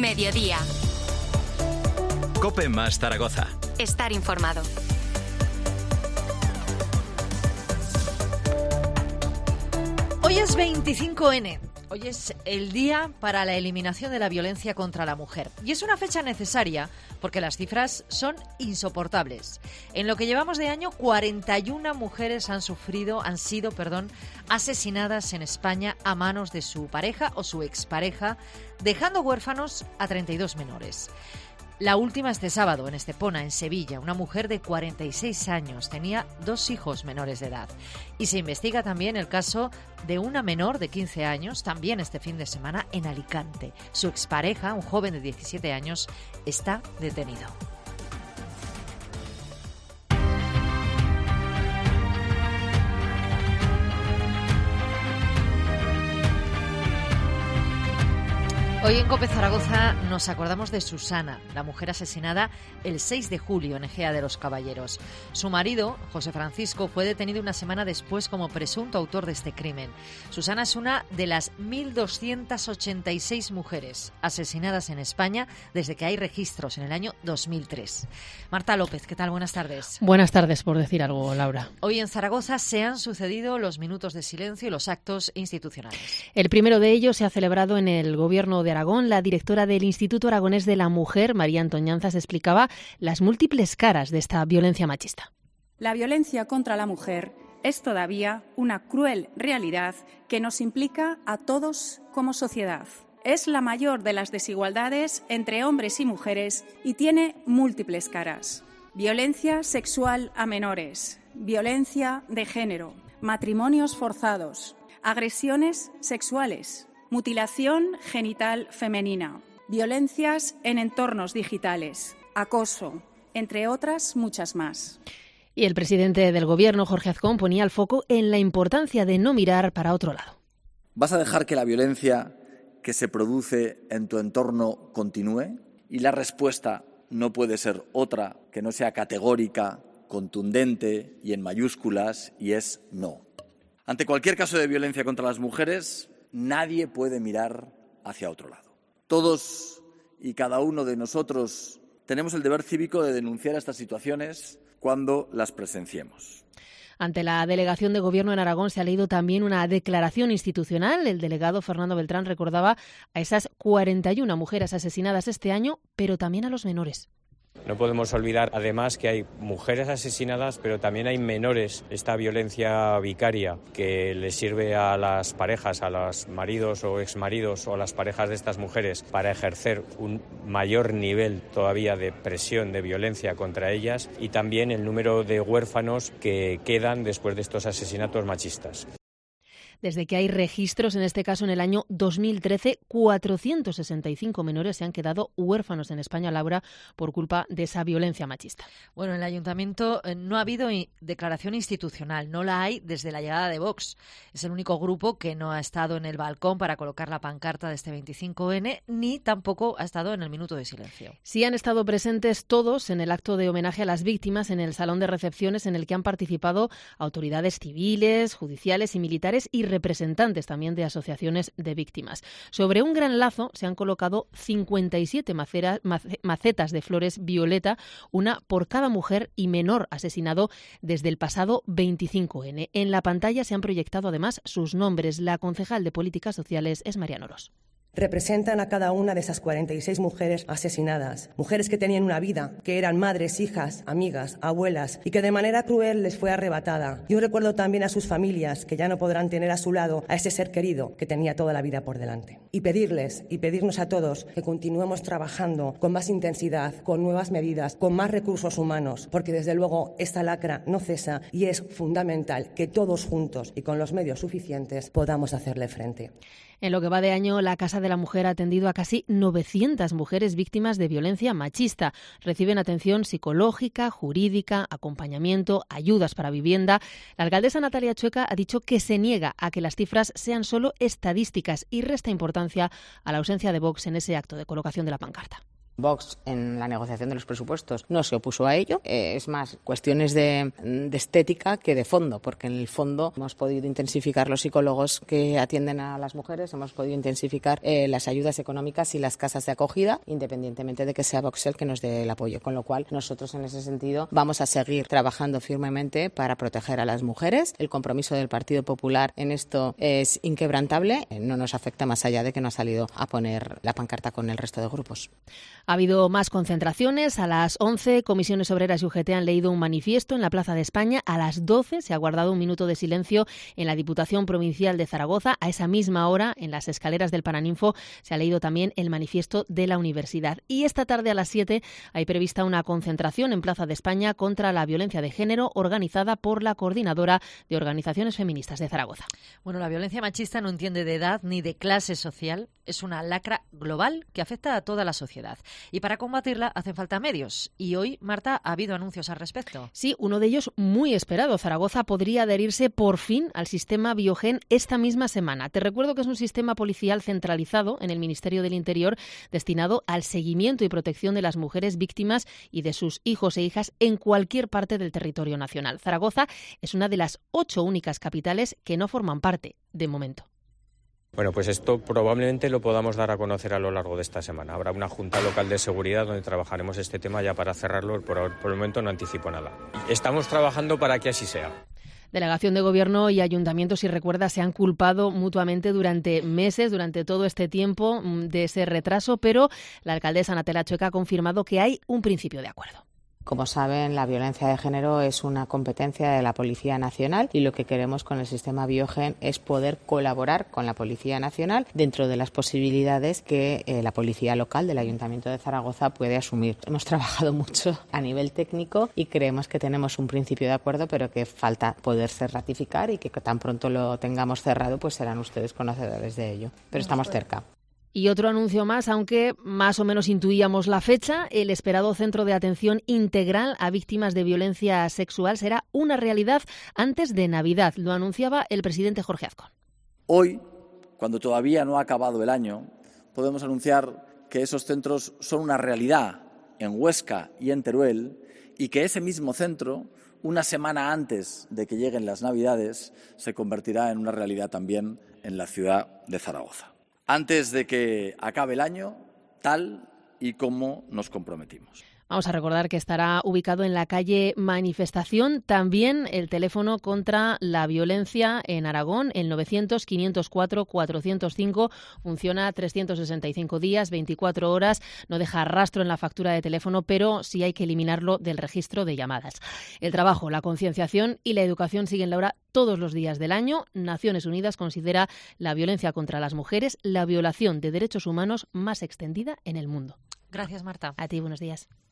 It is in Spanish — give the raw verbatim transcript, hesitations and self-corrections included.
Mediodía. COPE más Zaragoza. Estar informado. Hoy es veinticinco ene. Hoy es el día para la eliminación de la violencia contra la mujer. Y es una fecha necesaria porque las cifras son insoportables. En lo que llevamos de año, cuarenta y una mujeres han sufrido, han sido, perdón, asesinadas en España a manos de su pareja o su expareja, dejando huérfanos a treinta y dos menores. La última este sábado en Estepona, en Sevilla. Una mujer de cuarenta y seis años tenía dos hijos menores de edad. Y se investiga también el caso de una menor de quince años, también este fin de semana, en Alicante. Su expareja, un joven de diecisiete años, está detenido. Hoy en COPE Zaragoza nos acordamos de Susana, la mujer asesinada el seis de julio en Ejea de los Caballeros. Su marido, José Francisco, fue detenido una semana después como presunto autor de este crimen. Susana es una de las mil doscientas ochenta y seis mujeres asesinadas en España desde que hay registros en el año dos mil tres. Marta López, ¿qué tal? Buenas tardes. Buenas tardes, por decir algo, Laura. Hoy en Zaragoza se han sucedido los minutos de silencio y los actos institucionales. El primero de ellos se ha celebrado en el Gobierno de Aragón. La directora del Instituto Aragonés de la Mujer, María Antoñanzas, explicaba las múltiples caras de esta violencia machista. La violencia contra la mujer es todavía una cruel realidad que nos implica a todos como sociedad. Es la mayor de las desigualdades entre hombres y mujeres y tiene múltiples caras. Violencia sexual a menores, violencia de género, matrimonios forzados, agresiones sexuales, mutilación genital femenina, violencias en entornos digitales, acoso, entre otras muchas más. Y el presidente del Gobierno, Jorge Azcón, ponía el foco en la importancia de no mirar para otro lado. ¿Vas a dejar que la violencia que se produce en tu entorno continúe? Y la respuesta no puede ser otra que no sea categórica, contundente y en mayúsculas, y es no. Ante cualquier caso de violencia contra las mujeres, nadie puede mirar hacia otro lado. Todos y cada uno de nosotros tenemos el deber cívico de denunciar estas situaciones cuando las presenciemos. Ante la delegación de Gobierno en Aragón se ha leído también una declaración institucional. El delegado Fernando Beltrán recordaba a esas cuarenta y una mujeres asesinadas este año, pero también a los menores. No podemos olvidar, además, que hay mujeres asesinadas, pero también hay menores. Esta violencia vicaria que les sirve a las parejas, a los maridos o exmaridos o a las parejas de estas mujeres para ejercer un mayor nivel todavía de presión, de violencia contra ellas, y también el número de huérfanos que quedan después de estos asesinatos machistas. Desde que hay registros, en este caso en el año dos mil trece, cuatrocientos sesenta y cinco menores se han quedado huérfanos en España, Laura, por culpa de esa violencia machista. Bueno, en el Ayuntamiento eh, no ha habido declaración institucional, no la hay desde la llegada de Vox. Es el único grupo que no ha estado en el balcón para colocar la pancarta de este veinticinco ene, ni tampoco ha estado en el minuto de silencio. Sí han estado presentes todos en el acto de homenaje a las víctimas en el salón de recepciones, en el que han participado autoridades civiles, judiciales y militares y representantes también de asociaciones de víctimas. Sobre un gran lazo se han colocado cincuenta y siete maceras, macetas de flores violeta, una por cada mujer y menor asesinado desde el pasado veinticinco ene. En la pantalla se han proyectado además sus nombres. La concejal de Políticas Sociales es Mariano Orós. Representan a cada una de esas cuarenta y seis mujeres asesinadas, mujeres que tenían una vida, que eran madres, hijas, amigas, abuelas y que de manera cruel les fue arrebatada. Y un recuerdo también a sus familias, que ya no podrán tener a su lado a ese ser querido que tenía toda la vida por delante. Y pedirles y pedirnos a todos que continuemos trabajando con más intensidad, con nuevas medidas, con más recursos humanos, porque desde luego esta lacra no cesa y es fundamental que todos juntos y con los medios suficientes podamos hacerle frente. En lo que va de año, la Casa de la Mujer ha atendido a casi novecientas mujeres víctimas de violencia machista. Reciben atención psicológica, jurídica, acompañamiento, ayudas para vivienda. La alcaldesa Natalia Chueca ha dicho que se niega a que las cifras sean solo estadísticas y resta importancia a la ausencia de Vox en ese acto de colocación de la pancarta. Vox en la negociación de los presupuestos no se opuso a ello. Eh, es más, cuestiones de, de estética que de fondo, porque en el fondo hemos podido intensificar los psicólogos que atienden a las mujeres, hemos podido intensificar eh, las ayudas económicas y las casas de acogida, independientemente de que sea Vox el que nos dé el apoyo. Con lo cual, nosotros en ese sentido vamos a seguir trabajando firmemente para proteger a las mujeres. El compromiso del Partido Popular en esto es inquebrantable. No nos afecta más allá de que no ha salido a poner la pancarta con el resto de grupos. Ha habido más concentraciones. A las once, Comisiones Obreras y U G T han leído un manifiesto en la Plaza de España. A las doce se ha guardado un minuto de silencio en la Diputación Provincial de Zaragoza. A esa misma hora, en las escaleras del Paraninfo, se ha leído también el manifiesto de la Universidad. Y esta tarde a las siete hay prevista una concentración en Plaza de España contra la violencia de género organizada por la Coordinadora de Organizaciones Feministas de Zaragoza. Bueno, la violencia machista no entiende de edad ni de clase social. Es una lacra global que afecta a toda la sociedad. Y para combatirla hacen falta medios. Y hoy, Marta, ha habido anuncios al respecto. Sí, uno de ellos muy esperado. Zaragoza podría adherirse por fin al sistema Biogen esta misma semana. Te recuerdo que es un sistema policial centralizado en el Ministerio del Interior destinado al seguimiento y protección de las mujeres víctimas y de sus hijos e hijas en cualquier parte del territorio nacional. Zaragoza es una de las ocho únicas capitales que no forman parte, de momento. Bueno, pues esto probablemente lo podamos dar a conocer a lo largo de esta semana. Habrá una Junta Local de Seguridad donde trabajaremos este tema ya para cerrarlo. Por, por el momento no anticipo nada. Estamos trabajando para que así sea. Delegación de Gobierno y Ayuntamientos, si recuerdas, se han culpado mutuamente durante meses, durante todo este tiempo de ese retraso, pero la alcaldesa Natela Chueca ha confirmado que hay un principio de acuerdo. Como saben, la violencia de género es una competencia de la Policía Nacional y lo que queremos con el sistema Biogen es poder colaborar con la Policía Nacional dentro de las posibilidades que eh, la Policía Local del Ayuntamiento de Zaragoza puede asumir. Hemos trabajado mucho a nivel técnico y creemos que tenemos un principio de acuerdo, pero que falta poderse ratificar y que tan pronto lo tengamos cerrado, pues serán ustedes conocedores de ello. Pero estamos cerca. Y otro anuncio más, aunque más o menos intuíamos la fecha, el esperado Centro de Atención Integral a Víctimas de Violencia Sexual será una realidad antes de Navidad. Lo anunciaba el presidente Jorge Azcón. Hoy, cuando todavía no ha acabado el año, podemos anunciar que esos centros son una realidad en Huesca y en Teruel y que ese mismo centro, una semana antes de que lleguen las Navidades, se convertirá en una realidad también en la ciudad de Zaragoza. Antes de que acabe el año, tal y como nos comprometimos. Vamos a recordar que estará ubicado en la calle Manifestación. También el teléfono contra la violencia en Aragón, el novecientos, quinientos cuatro, cuatrocientos cinco, funciona trescientos sesenta y cinco días, veinticuatro horas, no deja rastro en la factura de teléfono, pero sí hay que eliminarlo del registro de llamadas. El trabajo, la concienciación y la educación siguen la hora todos los días del año. Naciones Unidas considera la violencia contra las mujeres la violación de derechos humanos más extendida en el mundo. Gracias, Marta. A ti, buenos días.